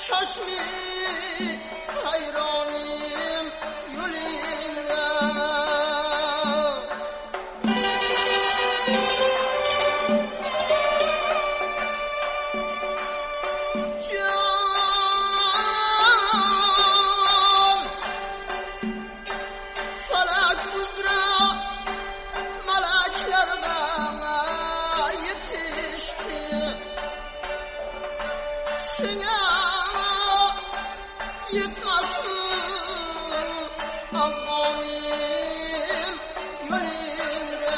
şaşmi hayronim yo'lingda jon falak uzra malaklarga yetişti senga yetmasmi Afg'onim yo'lingda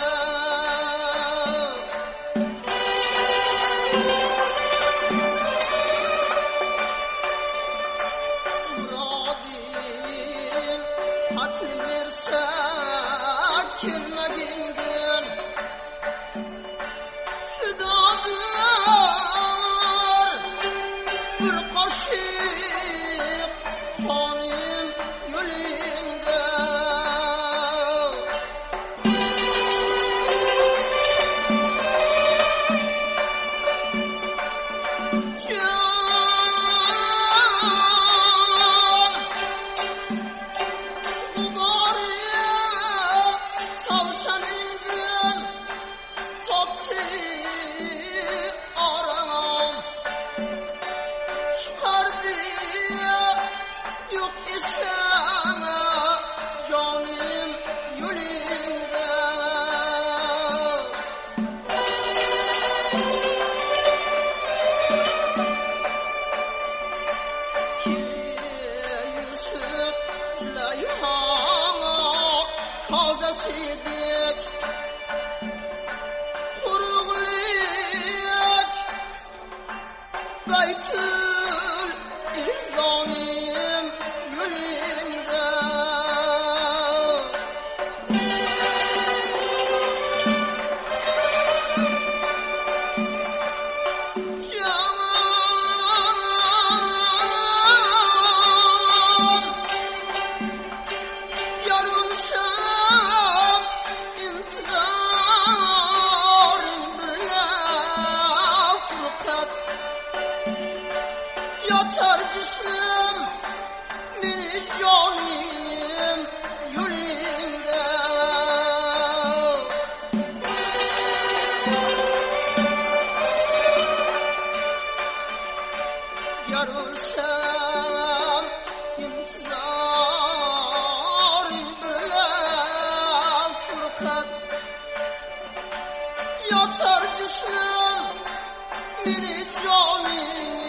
muroding qatl bersa kelmagingdan fidodir bir qoshiq qonim yo'lingda jon muborak tavsaningdan topdi orom chiqardi yo'q esam jonim yo'lingda Yusuf Züleyha'nın kozasıydek Quruqlik Baytul İzzonim yo'lingda jon yorulsam intizoring birla furqat yotar jismim meni jonim yo'lingda yorulsam intizoring birla furqat yotar jismim meni jonim